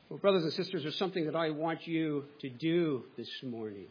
Well, brothers and sisters, there's something that I want you to do this morning.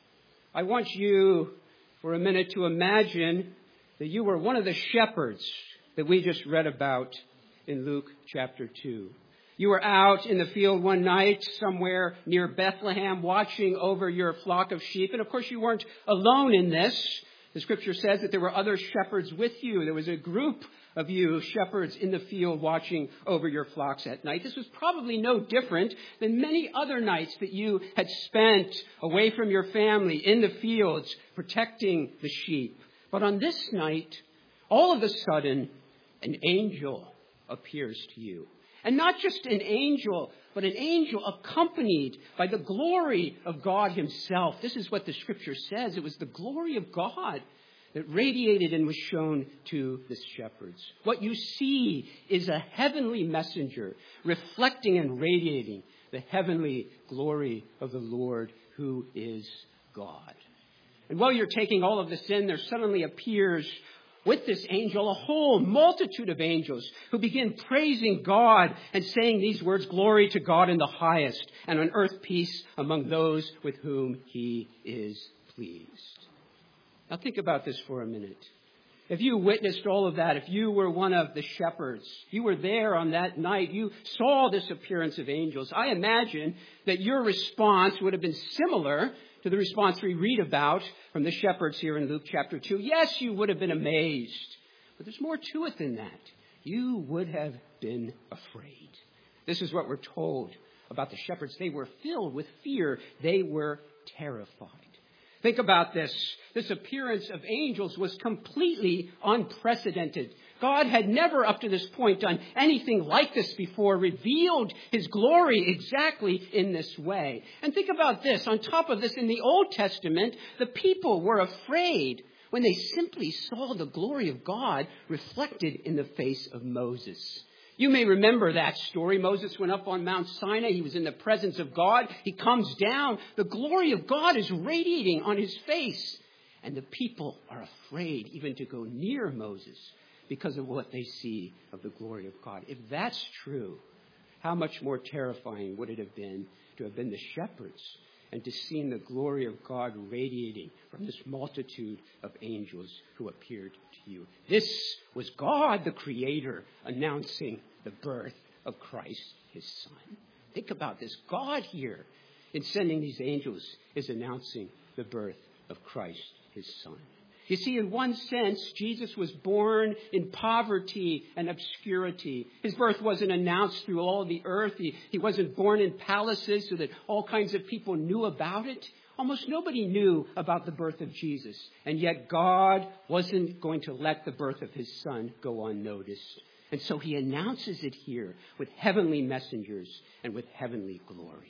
I want you, for a minute, to imagine that you were one of the shepherds that we just read about in Luke chapter 2. You were out in the field one night somewhere near Bethlehem watching over your flock of sheep. And of course, you weren't alone in this. The scripture says that there were other shepherds with you. There was a group of you shepherds in the field watching over your flocks at night. This was probably no different than many other nights that you had spent away from your family in the fields protecting the sheep. But on this night, all of a sudden, an angel appears to you. And not just an angel, but an angel accompanied by the glory of God himself. This is what the scripture says. It was the glory of God that radiated and was shown to the shepherds. What you see is a heavenly messenger reflecting and radiating the heavenly glory of the Lord, who is God. And while you're taking all of this in, there suddenly appears with this angel a whole multitude of angels who begin praising God and saying these words, "Glory to God in the highest, and on earth peace among those with whom he is pleased." Now think about this for a minute. If you witnessed all of that, if you were one of the shepherds, you were there on that night, you saw this appearance of angels, I imagine that your response would have been similar to the response we read about from the shepherds here in Luke chapter 2. Yes, you would have been amazed, but there's more to it than that. You would have been afraid. This is what we're told about the shepherds. They were filled with fear. They were terrified. Think about this. This appearance of angels was completely unprecedented. God had never up to this point done anything like this before, revealed his glory exactly in this way. And think about this. On top of this, in the Old Testament, the people were afraid when they simply saw the glory of God reflected in the face of Moses. You may remember that story. Moses went up on Mount Sinai. He was in the presence of God. He comes down. The glory of God is radiating on his face. And the people are afraid even to go near Moses because of what they see of the glory of God. If that's true, how much more terrifying would it have been to have been the shepherds and to see the glory of God radiating from this multitude of angels who appeared to you. This was God, the Creator, announcing the birth of Christ, his Son. Think about this. God here, in sending these angels, is announcing the birth of Christ, his Son. You see, in one sense, Jesus was born in poverty and obscurity. His birth wasn't announced through all the earth. He wasn't born in palaces so that all kinds of people knew about it. Almost nobody knew about the birth of Jesus. And yet God wasn't going to let the birth of his Son go unnoticed. And so he announces it here with heavenly messengers and with heavenly glory.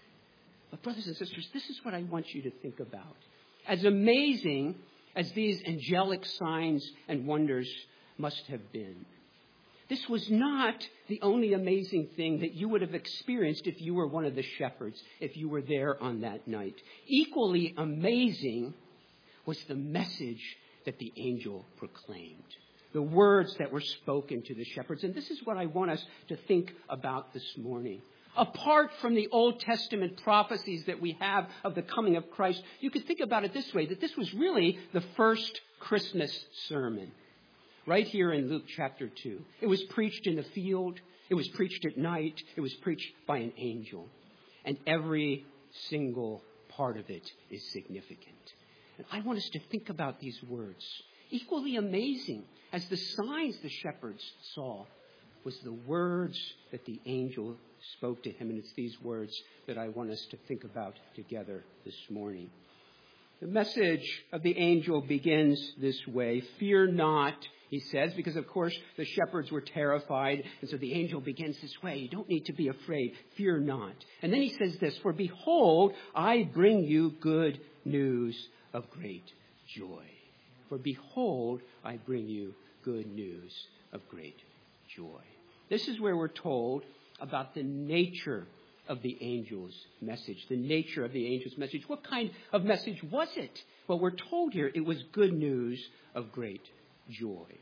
But brothers and sisters, this is what I want you to think about. As amazing as these angelic signs and wonders must have been, this was not the only amazing thing that you would have experienced if you were one of the shepherds, if you were there on that night. Equally amazing was the message that the angel proclaimed, the words that were spoken to the shepherds. And this is what I want us to think about this morning. Apart from the Old Testament prophecies that we have of the coming of Christ, you could think about it this way, that this was really the first Christmas sermon. Right here in Luke chapter 2. It was preached in the field. It was preached at night. It was preached by an angel. And every single part of it is significant. And I want us to think about these words. Equally amazing as the signs the shepherds saw was the words that the angel spoke to him. And it's these words that I want us to think about together this morning. The message of the angel begins this way. Fear not, he says, because of course the shepherds were terrified. And so the angel begins this way. You don't need to be afraid. Fear not. And then he says this, for behold, I bring you good news of great joy. For behold, I bring you good news of great joy. This is where we're told about the nature of the angel's message, the nature of the angel's message. What kind of message was it? Well, we're told here it was good news of great joy.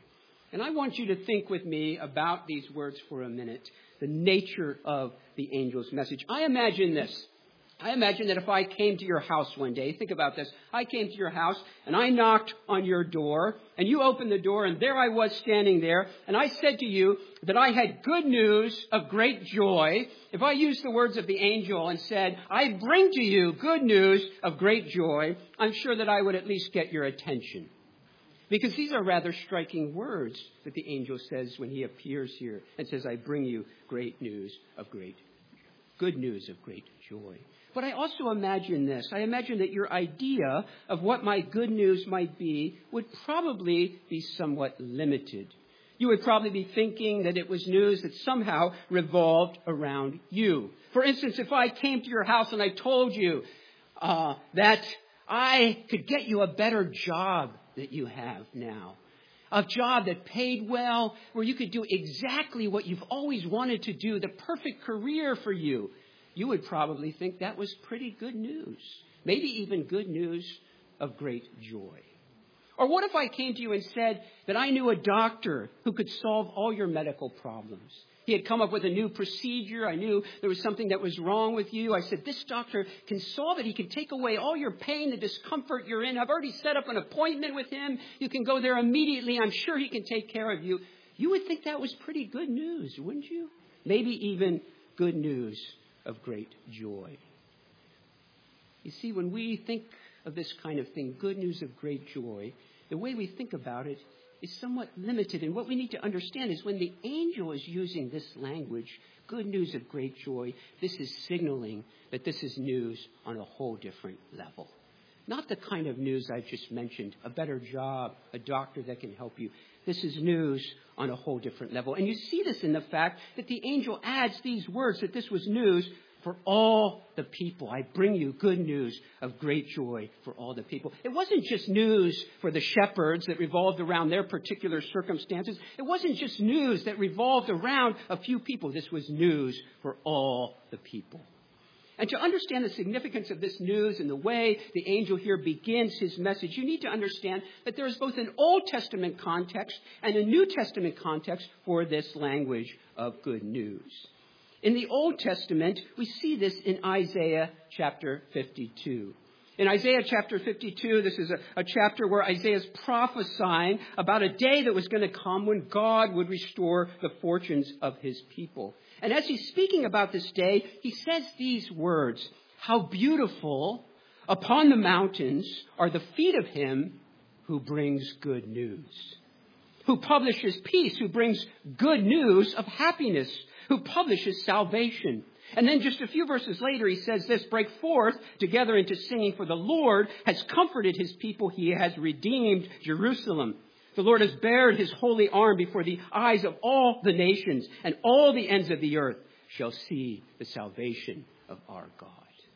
And I want you to think with me about these words for a minute, the nature of the angel's message. I imagine this. I imagine that if I came to your house one day, think about this. I came to your house and I knocked on your door and you opened the door and there I was standing there and I said to you that I had good news of great joy. If I used the words of the angel and said, I bring to you good news of great joy, I'm sure that I would at least get your attention. Because these are rather striking words that the angel says when he appears here and says, I bring you good news of great joy. But I also imagine this. I imagine that your idea of what my good news might be would probably be somewhat limited. You would probably be thinking that it was news that somehow revolved around you. For instance, if I came to your house and I told you that I could get you a better job that you have now, a job that paid well, where you could do exactly what you've always wanted to do, the perfect career for you, you would probably think that was pretty good news. Maybe even good news of great joy. Or what if I came to you and said that I knew a doctor who could solve all your medical problems? He had come up with a new procedure. I knew there was something that was wrong with you. I said, this doctor can solve it. He can take away all your pain, the discomfort you're in. I've already set up an appointment with him. You can go there immediately. I'm sure he can take care of you. You would think that was pretty good news, wouldn't you? Maybe even good news of great joy. You see, when we think of this kind of thing, good news of great joy, the way we think about it is somewhat limited. And what we need to understand is when the angel is using this language, good news of great joy, this is signaling that this is news on a whole different level. Not the kind of news I've just mentioned, a better job, a doctor that can help you. This is news on a whole different level. And you see this in the fact that the angel adds these words, that this was news for all the people. I bring you good news of great joy for all the people. It wasn't just news for the shepherds that revolved around their particular circumstances. It wasn't just news that revolved around a few people. This was news for all the people. And to understand the significance of this news and the way the angel here begins his message, you need to understand that there is both an Old Testament context and a New Testament context for this language of good news. In the Old Testament, we see this in Isaiah chapter 52. In Isaiah chapter 52, this is a chapter where Isaiah is prophesying about a day that was going to come when God would restore the fortunes of his people. And as he's speaking about this day, he says these words, how beautiful upon the mountains are the feet of him who brings good news, who publishes peace, who brings good news of happiness, who publishes salvation. And then just a few verses later, he says this, break forth together into singing, for the Lord has comforted his people. He has redeemed Jerusalem. The Lord has bared his holy arm before the eyes of all the nations, and all the ends of the earth shall see the salvation of our God.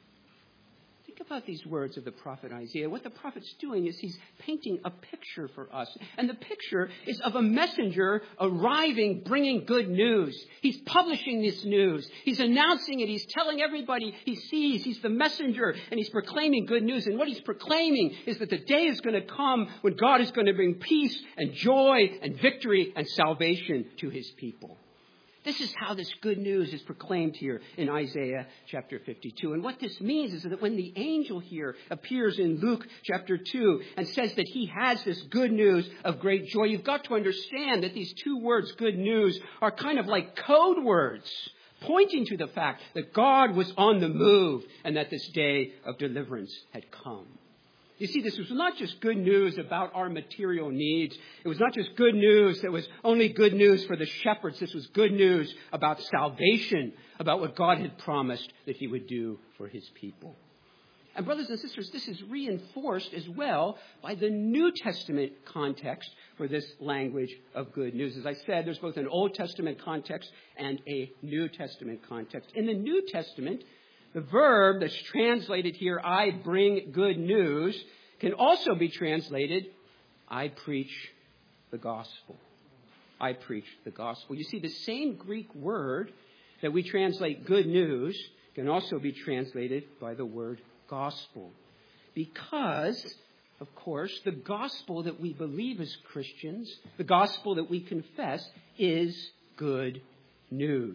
Think about these words of the prophet Isaiah. What the prophet's doing is he's painting a picture for us. And the picture is of a messenger arriving, bringing good news. He's publishing this news. He's announcing it. He's telling everybody he sees. He's the messenger, and he's proclaiming good news. And what he's proclaiming is that the day is going to come when God is going to bring peace and joy and victory and salvation to his people. This is how this good news is proclaimed here in Isaiah chapter 52. And what this means is that when the angel here appears in Luke chapter 2 and says that he has this good news of great joy, you've got to understand that these two words, good news, are kind of like code words pointing to the fact that God was on the move and that this day of deliverance had come. You see, this was not just good news about our material needs. It was not just good news that was only good news for the shepherds. This was good news about salvation, about what God had promised that he would do for his people. And brothers and sisters, this is reinforced as well by the New Testament context for this language of good news. As I said, there's both an Old Testament context and a New Testament context. In the New Testament, the verb that's translated here, I bring good news, can also be translated, I preach the gospel. I preach the gospel. You see, the same Greek word that we translate good news can also be translated by the word gospel. Because of course, the gospel that we believe as Christians, the gospel that we confess, is good news.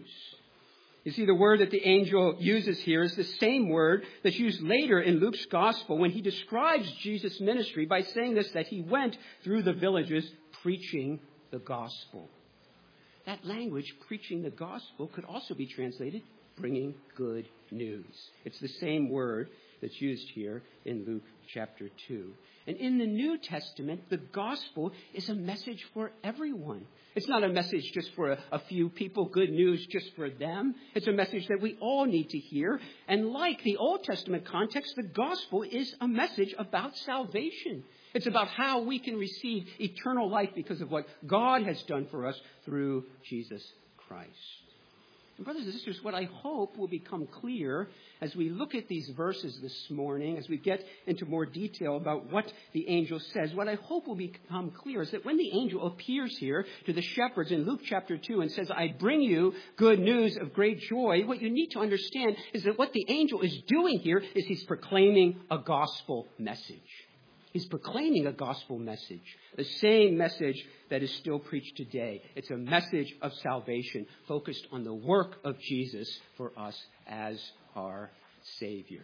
You see, the word that the angel uses here is the same word that's used later in Luke's gospel when he describes Jesus' ministry by saying this, that he went through the villages preaching the gospel. That language, preaching the gospel, could also be translated bringing good news. It's the same word that's used here in Luke chapter 2. And in the New Testament, the gospel is a message for everyone. It's not a message just for a few people, good news just for them. It's a message that we all need to hear. And like the Old Testament context, the gospel is a message about salvation. It's about how we can receive eternal life because of what God has done for us through Jesus Christ. And brothers and sisters, what I hope will become clear as we look at these verses this morning, as we get into more detail about what the angel says, what I hope will become clear is that when the angel appears here to the shepherds in Luke chapter 2 and says, I bring you good news of great joy, what you need to understand is that what the angel is doing here is he's proclaiming a gospel message. He's proclaiming a gospel message, the same message that is still preached today. It's a message of salvation focused on the work of Jesus for us as our Savior.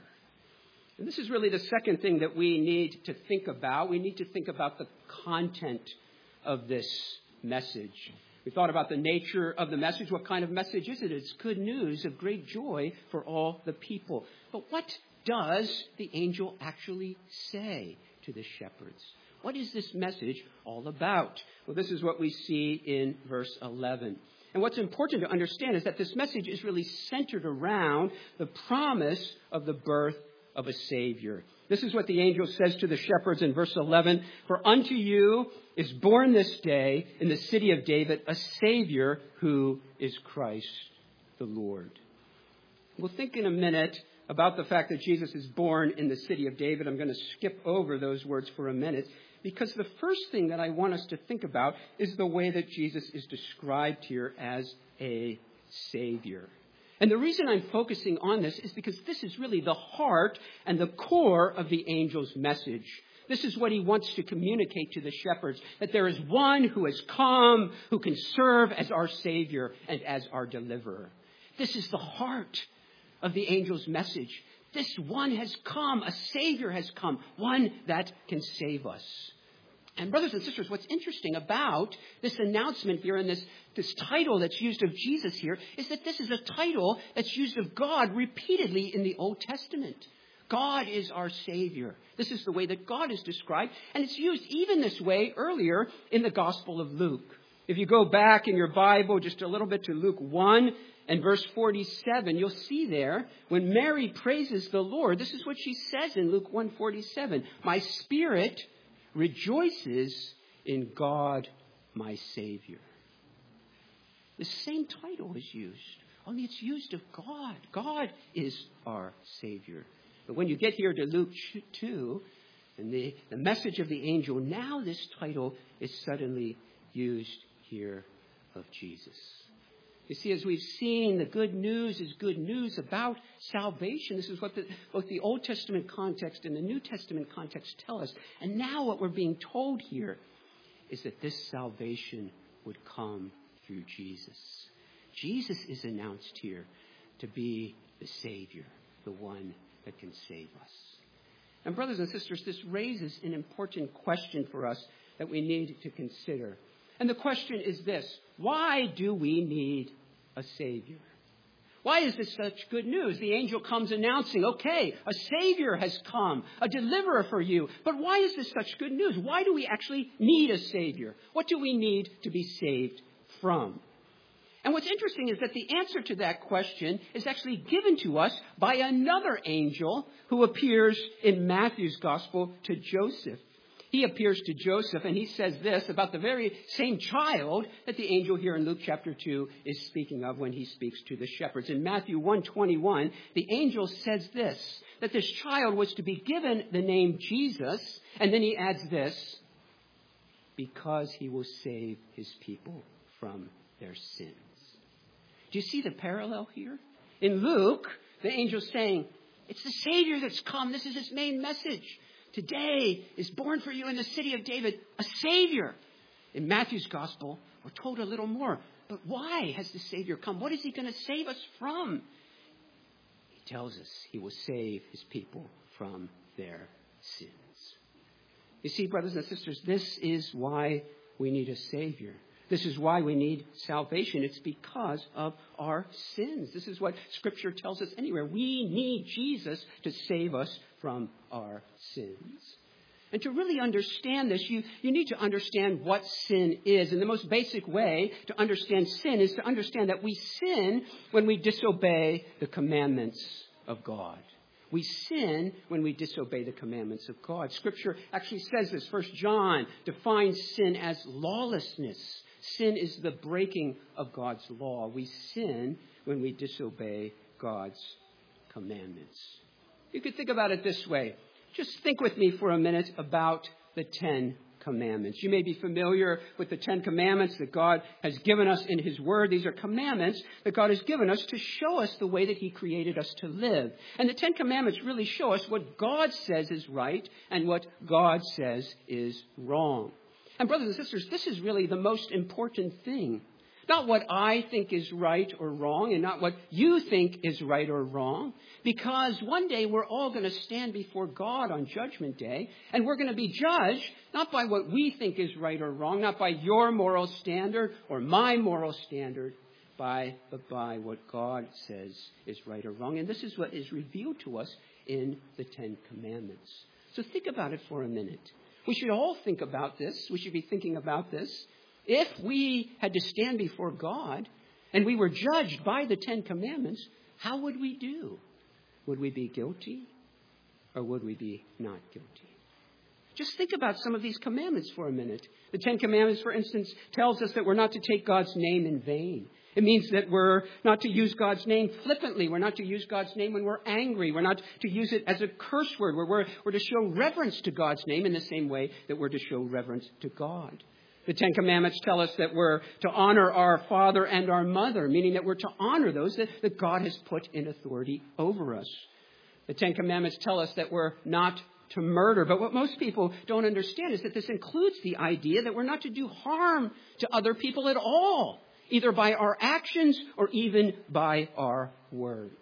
And this is really the second thing that we need to think about. We need to think about the content of this message. We thought about the nature of the message. What kind of message is it? It's good news of great joy for all the people. But what does the angel actually say to the shepherds? What is this message all about? Well, this is what we see in verse 11. And what's important to understand is that this message is really centered around the promise of the birth of a Savior. This is what the angel says to the shepherds in verse 11. For unto you is born this day in the city of David a Savior who is Christ the Lord. We'll think in a minute about the fact that Jesus is born in the city of David. I'm going to skip over those words for a minute because the first thing that I want us to think about is the way that Jesus is described here as a Savior. And the reason I'm focusing on this is because this is really the heart and the core of the angel's message. This is what he wants to communicate to the shepherds, that there is one who has come, who can serve as our Savior and as our deliverer. This is the heart of the angel's message. This one has come, a Savior has come, one that can save us. And brothers and sisters, what's interesting about this announcement here and this title that's used of Jesus here is that this is a title that's used of God repeatedly in the Old Testament. God is our Savior. This is the way that God is described, and it's used even this way earlier in the Gospel of Luke. If you go back in your Bible just a little bit to Luke 1 and verse 47, you'll see there when Mary praises the Lord, this is what she says in Luke 1:47. My spirit rejoices in God, my Savior. The same title is used, only it's used of God. God is our Savior. But when you get here to Luke 2 and the message of the angel, now this title is suddenly used here of Jesus. You see, as we've seen, the good news is good news about salvation. This is what both the Old Testament context and the New Testament context tell us. And now what we're being told here is that this salvation would come through Jesus. Jesus is announced here to be the Savior, the one that can save us. And brothers and sisters, this raises an important question for us that we need to consider. And the question is this: why do we need a Savior? Why is this such good news? The angel comes announcing, okay, a Savior has come, a deliverer for you. But why is this such good news? Why do we actually need a Savior? What do we need to be saved from? And what's interesting is that the answer to that question is actually given to us by another angel who appears in Matthew's Gospel to Joseph. He appears to Joseph and he says this about the very same child that the angel here in Luke chapter 2 is speaking of when he speaks to the shepherds. In Matthew 1:21, the angel says this, that this child was to be given the name Jesus, and then he adds this, because he will save his people from their sins. Do you see the parallel here? In Luke, the angel's saying, it's the Savior that's come. This is his main message. Today is born for you in the city of David a Savior. In Matthew's gospel, we're told a little more. But why has the Savior come? What is he going to save us from? He tells us he will save his people from their sins. You see, brothers and sisters, this is why we need a Savior. This is why we need salvation. It's because of our sins. This is what Scripture tells us anywhere. We need Jesus to save us from our sins. And to really understand this, you need to understand what sin is. And the most basic way to understand sin is to understand that we sin when we disobey the commandments of God. We sin when we disobey the commandments of God. Scripture actually says this. 1 John defines sin as lawlessness. Sin is the breaking of God's law. We sin when we disobey God's commandments. You could think about it this way. Just think with me for a minute about the 10 Commandments. You may be familiar with the 10 Commandments that God has given us in His Word. These are commandments that God has given us to show us the way that He created us to live. And the 10 Commandments really show us what God says is right and what God says is wrong. And brothers and sisters, this is really the most important thing. Not what I think is right or wrong, and not what you think is right or wrong. Because one day we're all going to stand before God on Judgment Day, and we're going to be judged not by what we think is right or wrong, not by your moral standard or my moral standard, but by what God says is right or wrong. And this is what is revealed to us in the 10 Commandments. So think about it for a minute. We should all think about this. We should be thinking about this. If we had to stand before God and we were judged by the 10 Commandments, how would we do? Would we be guilty or would we be not guilty? Just think about some of these commandments for a minute. The 10 Commandments, for instance, tells us that we're not to take God's name in vain. It means that we're not to use God's name flippantly. We're not to use God's name when we're angry. We're not to use it as a curse word. We're to show reverence to God's name in the same way that we're to show reverence to God. The 10 Commandments tell us that we're to honor our father and our mother, meaning that we're to honor those that God has put in authority over us. The 10 Commandments tell us that we're not to murder. But what most people don't understand is that this includes the idea that we're not to do harm to other people at all, either by our actions or even by our words.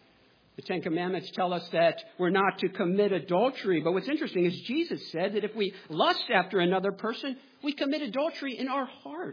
The 10 Commandments tell us that we're not to commit adultery. But what's interesting is Jesus said that if we lust after another person, we commit adultery in our heart.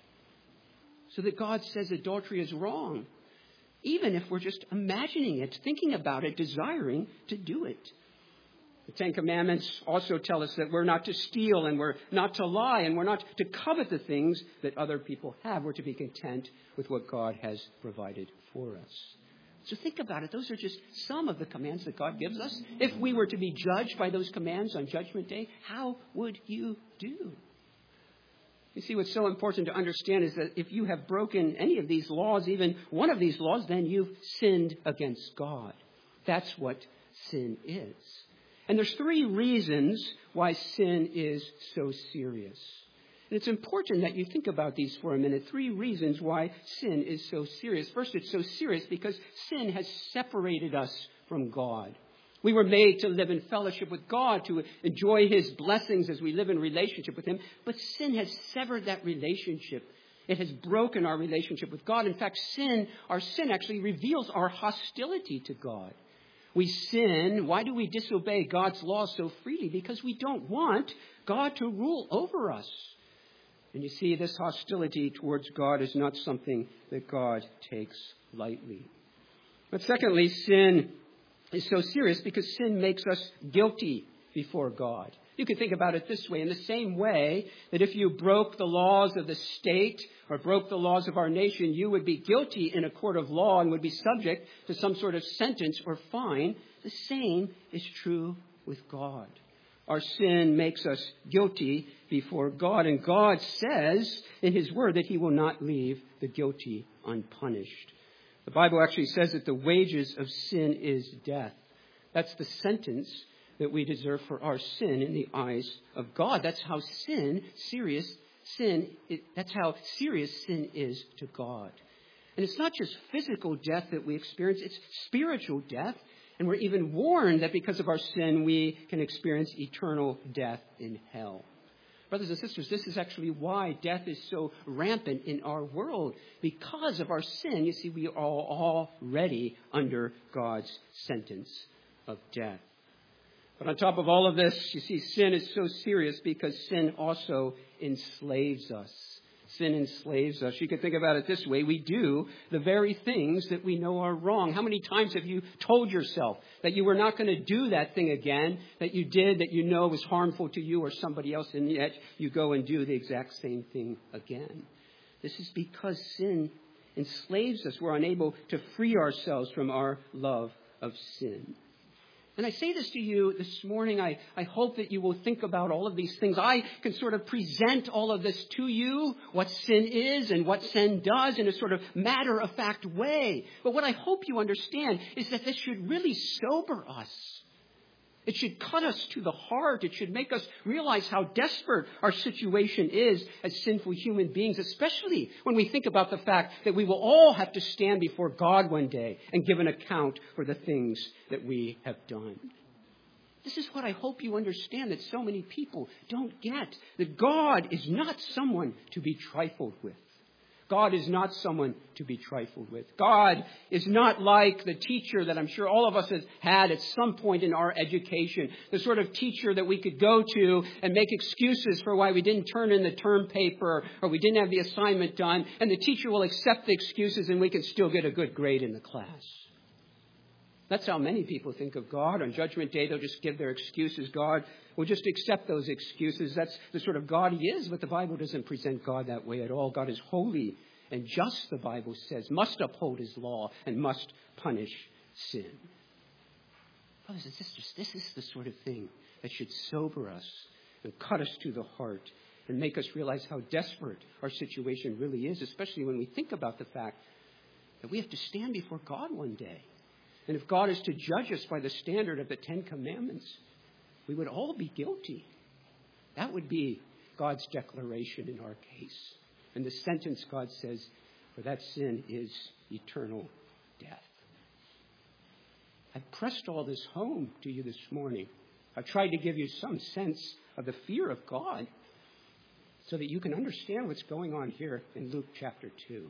So that God says adultery is wrong, even if we're just imagining it, thinking about it, desiring to do it. The 10 Commandments also tell us that we're not to steal and we're not to lie and we're not to covet the things that other people have. We're to be content with what God has provided for us. So think about it. Those are just some of the commands that God gives us. If we were to be judged by those commands on Judgment Day, how would you do? You see, what's so important to understand is that if you have broken any of these laws, even one of these laws, then you've sinned against God. That's what sin is. And there's 3 reasons why sin is so serious. And it's important that you think about these for a minute. 3 reasons why sin is so serious. First, it's so serious because sin has separated us from God. We were made to live in fellowship with God, to enjoy His blessings as we live in relationship with Him. But sin has severed that relationship. It has broken our relationship with God. In fact, our sin actually reveals our hostility to God. We sin. Why do we disobey God's law so freely? Because we don't want God to rule over us. And you see, this hostility towards God is not something that God takes lightly. But secondly, sin is so serious because sin makes us guilty before God. You can think about it this way. In the same way that if you broke the laws of the state or broke the laws of our nation, you would be guilty in a court of law and would be subject to some sort of sentence or fine. The same is true with God. Our sin makes us guilty before God. And God says in His Word that He will not leave the guilty unpunished. The Bible actually says that the wages of sin is death. That's the sentence that we deserve for our sin in the eyes of God. That's how serious sin is to God. And it's not just physical death that we experience, it's spiritual death. And we're even warned that because of our sin, we can experience eternal death in hell. Brothers and sisters, this is actually why death is so rampant in our world. Because of our sin, you see, we are already under God's sentence of death. But on top of all of this, you see, sin is so serious because sin also enslaves us. Sin enslaves us. You can think about it this way. We do the very things that we know are wrong. How many times have you told yourself that you were not going to do that thing again, that you did, that you know was harmful to you or somebody else, and yet you go and do the exact same thing again? This is because sin enslaves us. We're unable to free ourselves from our love of sin. And I say this to you this morning. I hope that you will think about all of these things. I can sort of present all of this to you, what sin is and what sin does, in a sort of matter-of-fact way. But what I hope you understand is that this should really sober us. It should cut us to the heart. It should make us realize how desperate our situation is as sinful human beings, especially when we think about the fact that we will all have to stand before God one day and give an account for the things that we have done. This is what I hope you understand, that so many people don't get, that God is not someone to be trifled with. God is not someone to be trifled with. God is not like the teacher that I'm sure all of us have had at some point in our education, the sort of teacher that we could go to and make excuses for why we didn't turn in the term paper or we didn't have the assignment done, and the teacher will accept the excuses and we can still get a good grade in the class. That's how many people think of God. On Judgment Day, they'll just give their excuses. God will just accept those excuses. That's the sort of God He is, but the Bible doesn't present God that way at all. God is holy and just, the Bible says, must uphold His law and must punish sin. Brothers and sisters, this is the sort of thing that should sober us and cut us to the heart and make us realize how desperate our situation really is, especially when we think about the fact that we have to stand before God one day. And if God is to judge us by the standard of the Ten Commandments, we would all be guilty. That would be God's declaration in our case. And the sentence, God says, for that sin is eternal death. I've pressed all this home to you this morning. I've tried to give you some sense of the fear of God so that you can understand what's going on here in Luke chapter 2.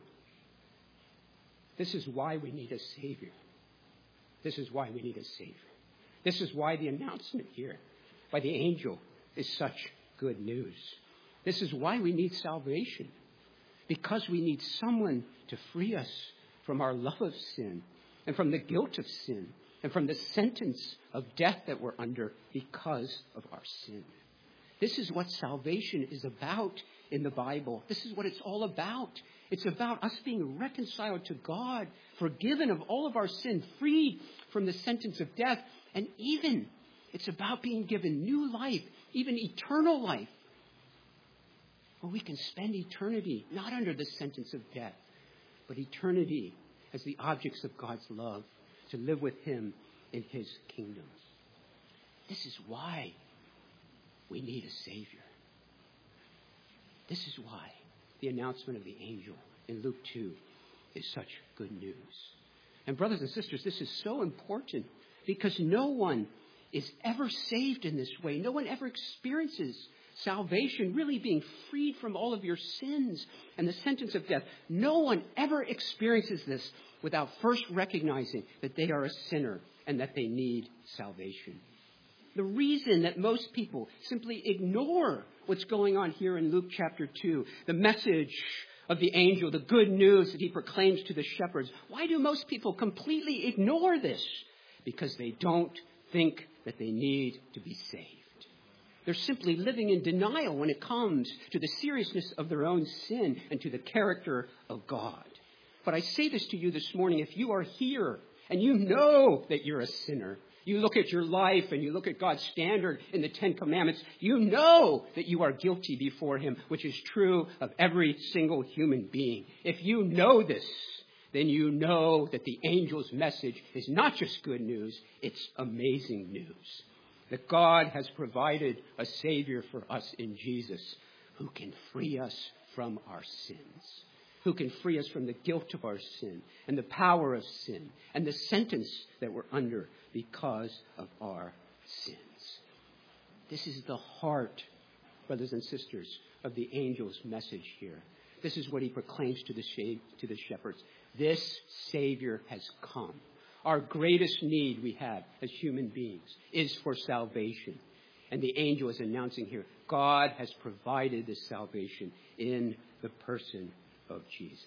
This is why we need a Savior. This is why we need a Savior. This is why the announcement here by the angel is such good news. This is why we need salvation. Because we need someone to free us from our love of sin and from the guilt of sin and from the sentence of death that we're under because of our sin. This is what salvation is about in the Bible. This is what it's all about. It's about us being reconciled to God, forgiven of all of our sin, freed from the sentence of death, and even it's about being given new life, even eternal life, where we can spend eternity not under the sentence of death, but eternity as the objects of God's love, to live with Him in His kingdom. This is why we need a Savior. This is why the announcement of the angel in Luke 2 is such good news. And brothers and sisters, this is so important because no one is ever saved in this way. No one ever experiences salvation, really being freed from all of your sins and the sentence of death. No one ever experiences this without first recognizing that they are a sinner and that they need salvation. The reason that most people simply ignore what's going on here in Luke chapter 2, the message of the angel, the good news that he proclaims to the shepherds, why do most people completely ignore this? Because they don't think that they need to be saved. They're simply living in denial when it comes to the seriousness of their own sin and to the character of God. But I say this to you this morning, if you are here and you know that you're a sinner, you look at your life and you look at God's standard in the Ten Commandments, you know that you are guilty before Him, which is true of every single human being. If you know this, then you know that the angel's message is not just good news, it's amazing news. That God has provided a Savior for us in Jesus who can free us from our sins, who can free us from the guilt of our sin and the power of sin and the sentence that we're under because of our sins. This is the heart, brothers and sisters, of the angel's message here. This is what he proclaims to the shepherds. This Savior has come. Our greatest need we have as human beings is for salvation. And the angel is announcing here, God has provided this salvation in the person of Jesus.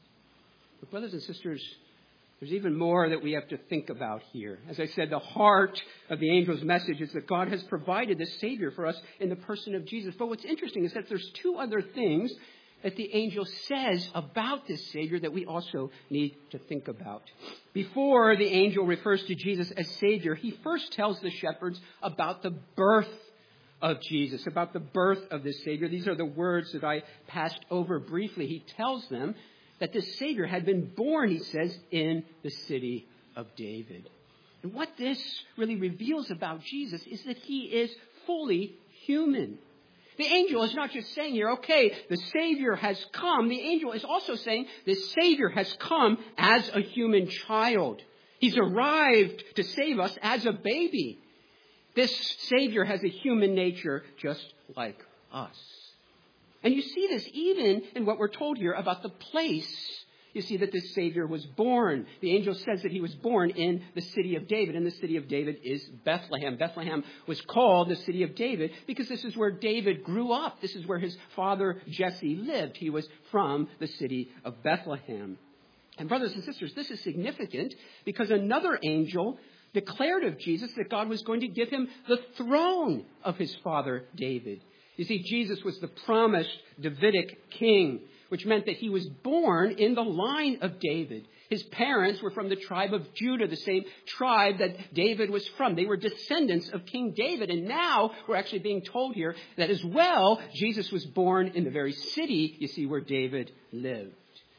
But brothers and sisters, there's even more that we have to think about here. As I said, the heart of the angel's message is that God has provided this Savior for us in the person of Jesus. But what's interesting is that there's two other things that the angel says about this Savior that we also need to think about. Before the angel refers to Jesus as Savior, he first tells the shepherds about the birth of Jesus, about the birth of this Savior. These are the words that I passed over briefly. He tells them that this Savior had been born, he says, in the city of David. And what this really reveals about Jesus is that he is fully human. The angel is not just saying here, okay, the Savior has come. The angel is also saying the Savior has come as a human child. He's arrived to save us as a baby. This Savior has a human nature just like us. And you see this even in what we're told here about the place. You see that this Savior was born. The angel says that he was born in the city of David. And the city of David is Bethlehem. Bethlehem was called the city of David because this is where David grew up. This is where his father Jesse lived. He was from the city of Bethlehem. And brothers and sisters, this is significant because another angel declared of Jesus that God was going to give him the throne of his father David. You see, Jesus was the promised Davidic king, which meant that he was born in the line of David. His parents were from the tribe of Judah, the same tribe that David was from. They were descendants of King David. And now we're actually being told here that as well, Jesus was born in the very city, you see, where David lived.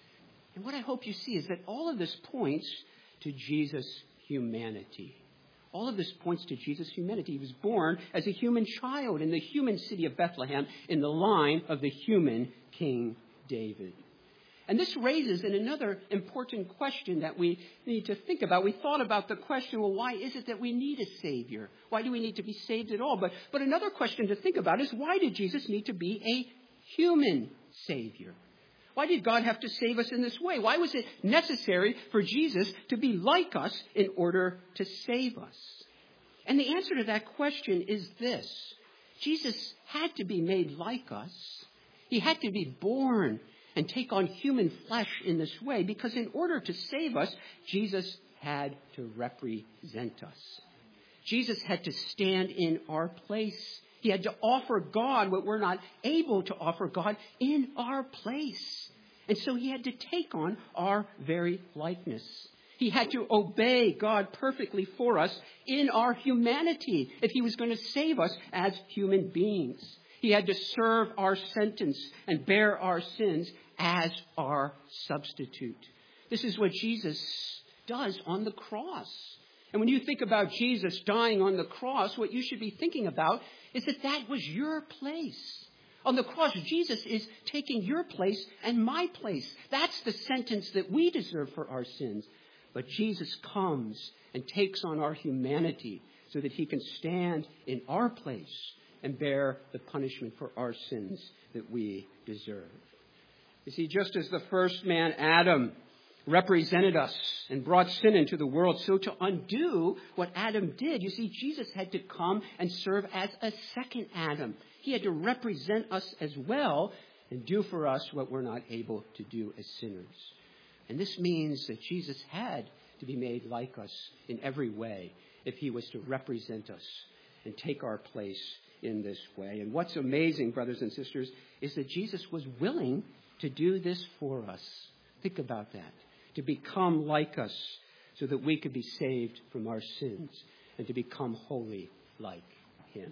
And what I hope you see is that all of this points to Jesus' humanity. All of this points to Jesus' humanity. He was born as a human child in the human city of Bethlehem in the line of the human King David. And this raises another important question that we need to think about. We thought about the question, well, why is it that we need a Savior? Why do we need to be saved at all? But another question to think about is, why did Jesus need to be a human Savior? Why did God have to save us in this way? Why was it necessary for Jesus to be like us in order to save us? And the answer to that question is this. Jesus had to be made like us. He had to be born and take on human flesh in this way because in order to save us, Jesus had to represent us. Jesus had to stand in our place. He had to offer God what we're not able to offer God in our place. And so he had to take on our very likeness. He had to obey God perfectly for us in our humanity if he was going to save us as human beings. He had to serve our sentence and bear our sins as our substitute. This is what Jesus does on the cross. And when you think about Jesus dying on the cross, what you should be thinking about is that was your place. On the cross, Jesus is taking your place and my place. That's the sentence that we deserve for our sins. But Jesus comes and takes on our humanity so that he can stand in our place and bear the punishment for our sins that we deserve. You see, just as the first man, Adam, represented us and brought sin into the world, so to undo what Adam did, you see, Jesus had to come and serve as a second Adam. He had to represent us as well and do for us what we're not able to do as sinners. And this means that Jesus had to be made like us in every way if he was to represent us and take our place in this way. And what's amazing, brothers and sisters, is that Jesus was willing to do this for us. Think about that. To become like us so that we could be saved from our sins and to become holy like him.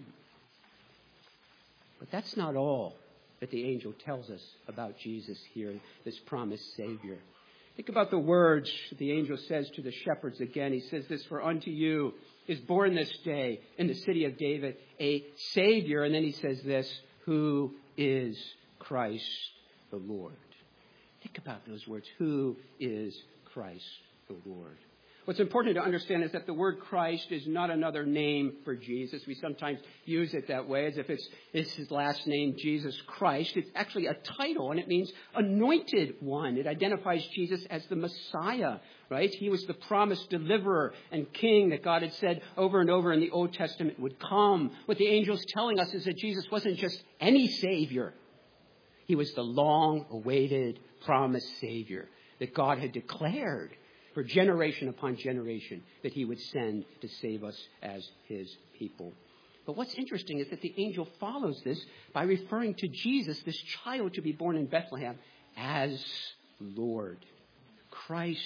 But that's not all that the angel tells us about Jesus here, this promised Savior. Think about the words the angel says to the shepherds again. He says this, "For unto you is born this day in the city of David a Savior." And then he says this, "who is Christ the Lord." Think about those words. Who is Christ the Lord? What's important to understand is that the word Christ is not another name for Jesus. We sometimes use it that way, as if it's his last name, Jesus Christ. It's actually a title, and it means anointed one. It identifies Jesus as the Messiah, right? He was the promised deliverer and king that God had said over and over in the Old Testament would come. What the angel's telling us is that Jesus wasn't just any Savior. He was the long-awaited, promised Savior that God had declared for generation upon generation that he would send to save us as his people. But what's interesting is that the angel follows this by referring to Jesus, this child to be born in Bethlehem, as Lord. Christ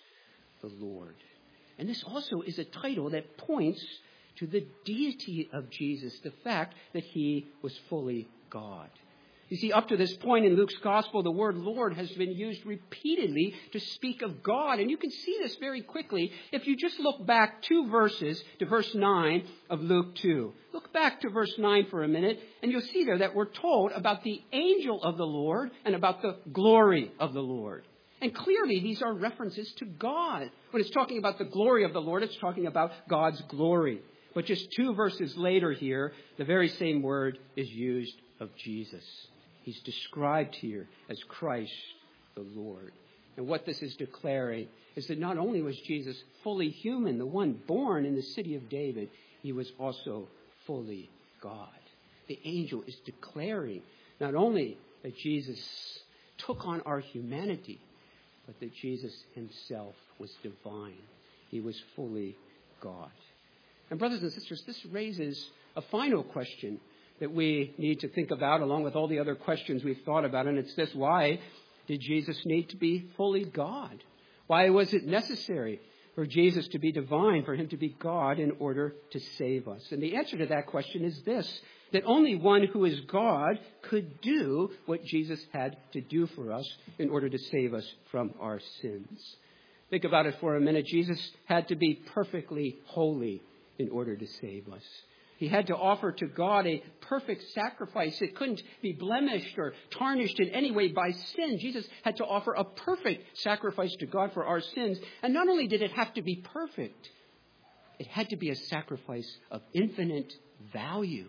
the Lord. And this also is a title that points to the deity of Jesus, the fact that he was fully God. You see, up to this point in Luke's gospel, the word Lord has been used repeatedly to speak of God. And you can see this very quickly if you just look back 2 verses to verse 9 of Luke 2. Look back to verse 9 for a minute, and you'll see there that we're told about the angel of the Lord and about the glory of the Lord. And clearly, these are references to God. When it's talking about the glory of the Lord, it's talking about God's glory. But just 2 verses later here, the very same word is used of Jesus. He's described here as Christ the Lord. And what this is declaring is that not only was Jesus fully human, the one born in the city of David, he was also fully God. The angel is declaring not only that Jesus took on our humanity, but that Jesus himself was divine. He was fully God. And brothers and sisters, this raises a final question that we need to think about along with all the other questions we've thought about. And it's this: why did Jesus need to be fully God? Why was it necessary for Jesus to be divine, for him to be God in order to save us? And the answer to that question is this: that only one who is God could do what Jesus had to do for us in order to save us from our sins. Think about it for a minute. Jesus had to be perfectly holy in order to save us. He had to offer to God a perfect sacrifice. It couldn't be blemished or tarnished in any way by sin. Jesus had to offer a perfect sacrifice to God for our sins. And not only did it have to be perfect, it had to be a sacrifice of infinite value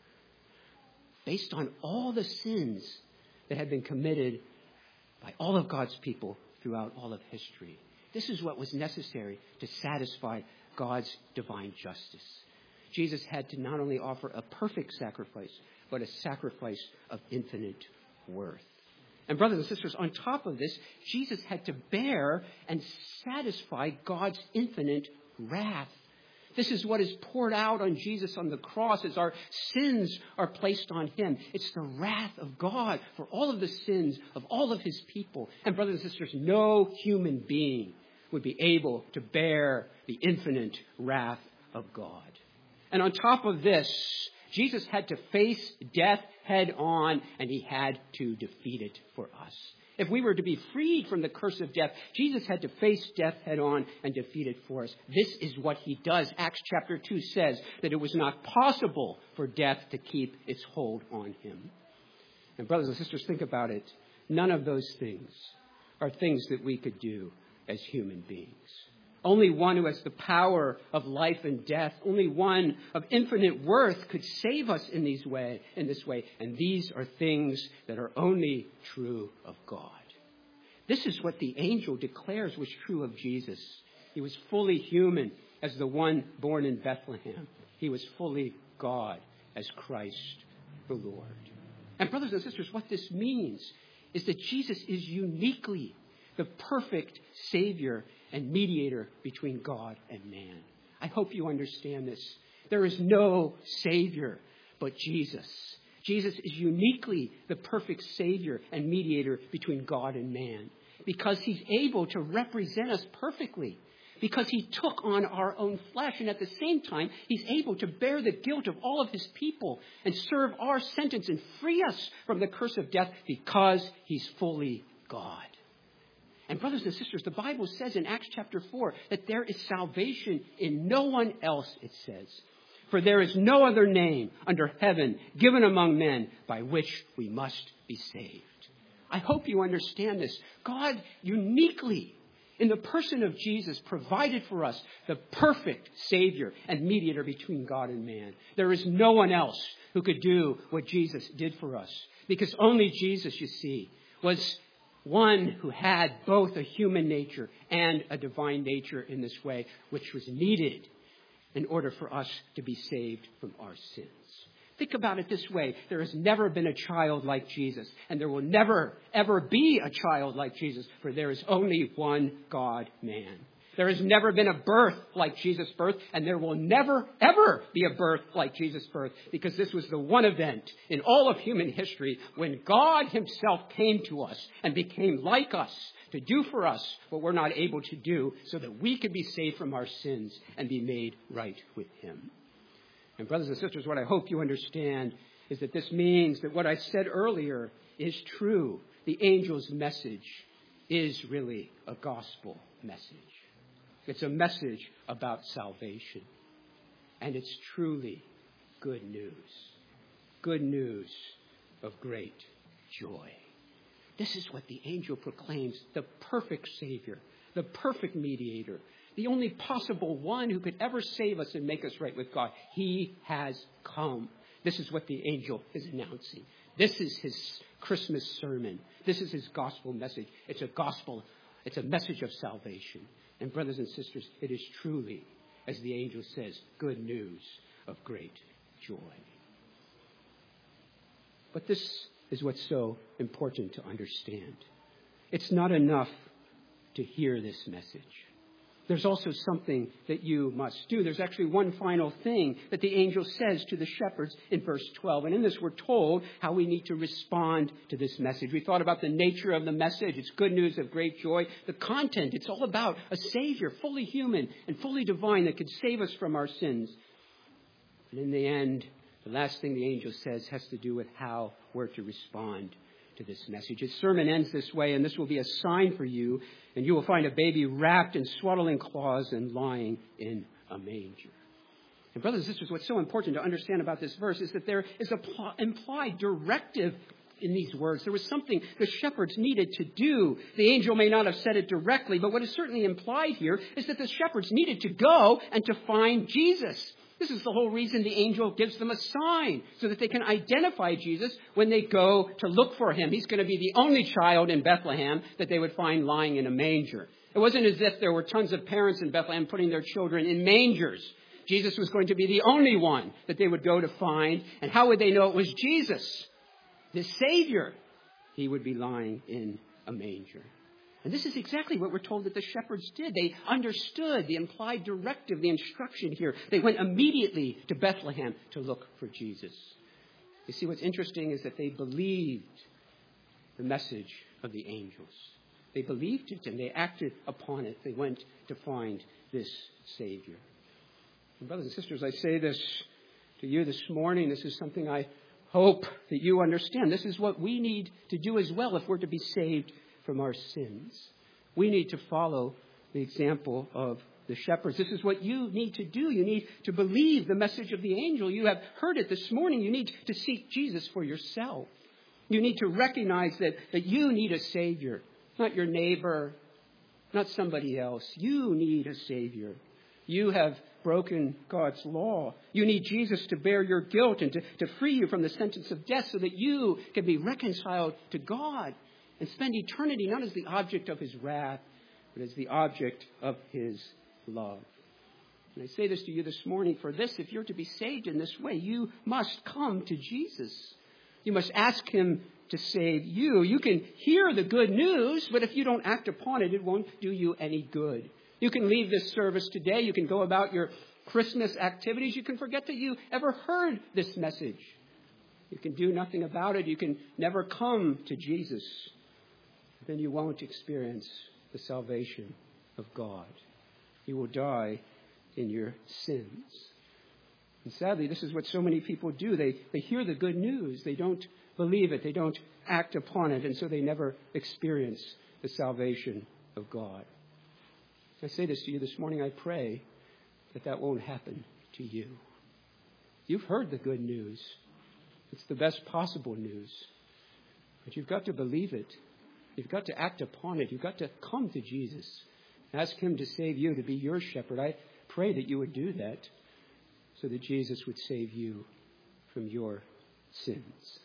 based on all the sins that had been committed by all of God's people throughout all of history. This is what was necessary to satisfy God's divine justice. Jesus had to not only offer a perfect sacrifice, but a sacrifice of infinite worth. And brothers and sisters, on top of this, Jesus had to bear and satisfy God's infinite wrath. This is what is poured out on Jesus on the cross as our sins are placed on him. It's the wrath of God for all of the sins of all of his people. And brothers and sisters, no human being would be able to bear the infinite wrath of God. And on top of this, Jesus had to face death head on, and he had to defeat it for us. If we were to be freed from the curse of death, Jesus had to face death head on and defeat it for us. This is what he does. Acts chapter 2 says that it was not possible for death to keep its hold on him. And brothers and sisters, think about it. None of those things are things that we could do as human beings. Only one who has the power of life and death, only one of infinite worth could save us in this way. And these are things that are only true of God. This is what the angel declares was true of Jesus. He was fully human as the one born in Bethlehem. He was fully God as Christ the Lord. And brothers and sisters, what this means is that Jesus is uniquely the perfect Savior and mediator between God and man. I hope you understand this. There is no Savior but Jesus. Jesus is uniquely the perfect Savior and mediator between God and man because he's able to represent us perfectly, because he took on our own flesh, and at the same time, he's able to bear the guilt of all of his people and serve our sentence and free us from the curse of death because he's fully God. And brothers and sisters, the Bible says in Acts chapter 4 that there is salvation in no one else, it says. For there is no other name under heaven given among men by which we must be saved. I hope you understand this. God uniquely, in the person of Jesus, provided for us the perfect Savior and mediator between God and man. There is no one else who could do what Jesus did for us. Because only Jesus, you see, was one who had both a human nature and a divine nature in this way, which was needed in order for us to be saved from our sins. Think about it this way. There has never been a child like Jesus, and there will never, ever be a child like Jesus, for there is only one God-man. There has never been a birth like Jesus' birth, and there will never, ever be a birth like Jesus' birth, because this was the one event in all of human history when God himself came to us and became like us to do for us what we're not able to do so that we could be saved from our sins and be made right with him. And brothers and sisters, what I hope you understand is that this means that what I said earlier is true. The angel's message is really a gospel message. It's a message about salvation. And it's truly good news. Good news of great joy. This is what the angel proclaims, the perfect Savior, the perfect mediator, the only possible one who could ever save us and make us right with God. He has come. This is what the angel is announcing. This is his Christmas sermon. This is his gospel message. It's a gospel. It's a message of salvation. And brothers and sisters, it is truly, as the angel says, good news of great joy. But this is what's so important to understand. It's not enough to hear this message. There's also something that you must do. There's actually one final thing that the angel says to the shepherds in verse 12. And in this, we're told how we need to respond to this message. We thought about the nature of the message. It's good news of great joy. The content, it's all about a Savior, fully human and fully divine, that could save us from our sins. And in the end, the last thing the angel says has to do with how we're to respond to this message. His sermon ends this way, and this will be a sign for you, and you will find a baby wrapped in swaddling cloths and lying in a manger. And brothers and sisters, what's so important to understand about this verse is that there is an implied directive in these words. There was something the shepherds needed to do. The angel may not have said it directly, but what is certainly implied here is that the shepherds needed to go and to find Jesus. This is the whole reason the angel gives them a sign, so that they can identify Jesus when they go to look for him. He's going to be the only child in Bethlehem that they would find lying in a manger. It wasn't as if there were tons of parents in Bethlehem putting their children in mangers. Jesus was going to be the only one that they would go to find. And how would they know it was Jesus, the Savior? He would be lying in a manger. And this is exactly what we're told that the shepherds did. They understood the implied directive, the instruction here. They went immediately to Bethlehem to look for Jesus. You see, what's interesting is that they believed the message of the angels. They believed it and they acted upon it. They went to find this Savior. And brothers and sisters, I say this to you this morning. This is something I hope that you understand. This is what we need to do as well if we're to be saved from our sins. We need to follow the example of the shepherds. This is what you need to do. You need to believe the message of the angel. You have heard it this morning. You need to seek Jesus for yourself. You need to recognize that you need a Savior, not your neighbor, not somebody else. You need a Savior. You have broken God's law. You need Jesus to bear your guilt and to free you from the sentence of death so that you can be reconciled to God and spend eternity not as the object of his wrath, but as the object of his love. And I say this to you this morning, for this, if you're to be saved in this way, you must come to Jesus. You must ask him to save you. You can hear the good news, but if you don't act upon it, it won't do you any good. You can leave this service today. You can go about your Christmas activities. You can forget that you ever heard this message. You can do nothing about it. You can never come to Jesus. Then you won't experience the salvation of God. You will die in your sins. And sadly, this is what so many people do. They hear the good news. They don't believe it. They don't act upon it. And so they never experience the salvation of God. I say this to you this morning. I pray that won't happen to you. You've heard the good news. It's the best possible news. But you've got to believe it. You've got to act upon it. You've got to come to Jesus. Ask him to save you, to be your shepherd. I pray that you would do that so that Jesus would save you from your sins.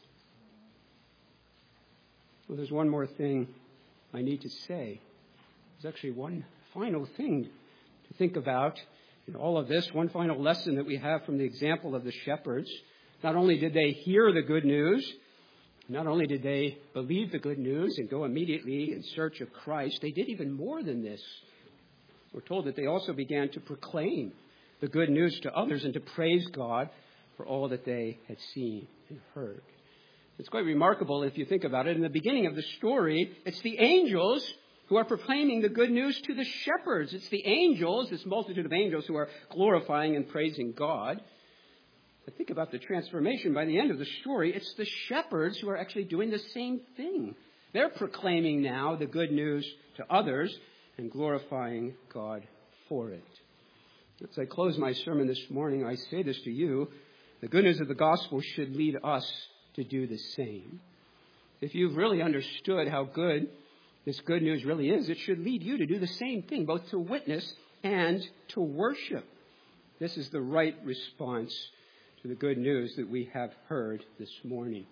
Well, there's one more thing I need to say. There's actually one final thing to think about in all of this, one final lesson that we have from the example of the shepherds. Not only did they hear the good news, not only did they believe the good news and go immediately in search of Christ, they did even more than this. We're told that they also began to proclaim the good news to others and to praise God for all that they had seen and heard. It's quite remarkable if you think about it. In the beginning of the story, it's the angels who are proclaiming the good news to the shepherds. It's the angels, this multitude of angels, who are glorifying and praising God. But think about the transformation by the end of the story. It's the shepherds who are actually doing the same thing. They're proclaiming now the good news to others and glorifying God for it. As I close my sermon this morning, I say this to you. The good news of the gospel should lead us to do the same. If you've really understood how good this good news really is, it should lead you to do the same thing, both to witness and to worship. This is the right response to the good news that we have heard this morning.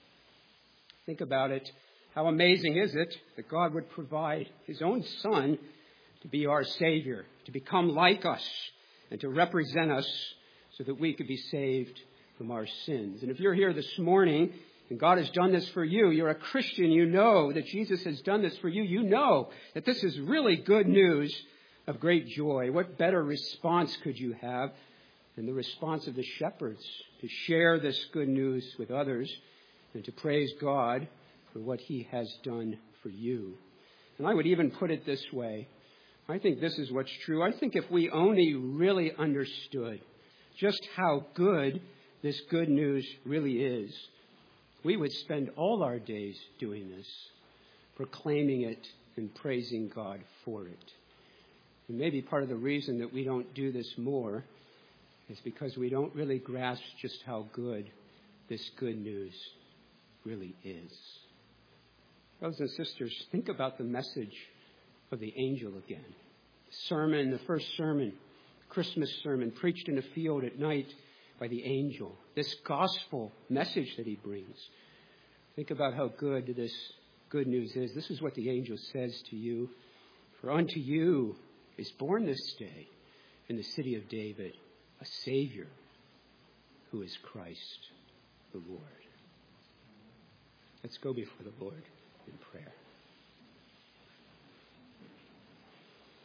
Think about it. How amazing is it that God would provide his own Son to be our Savior, to become like us, and to represent us so that we could be saved from our sins. And if you're here this morning and God has done this for you, you're a Christian, you know that Jesus has done this for you, you know that this is really good news of great joy. What better response could you have than the response of the shepherds to share this good news with others and to praise God for what he has done for you? And I would even put it this way. I think this is what's true. I think if we only really understood just how good this good news really is, we would spend all our days doing this, proclaiming it and praising God for it. And maybe part of the reason that we don't do this more is because we don't really grasp just how good this good news really is. Brothers and sisters, think about the message of the angel again. Sermon, the first sermon, Christmas sermon, preached in a field at night by the angel. This gospel message that he brings. Think about how good this good news is. This is what the angel says to you. For unto you is born this day in the city of David a Savior who is Christ the Lord. Let's go before the Lord in prayer.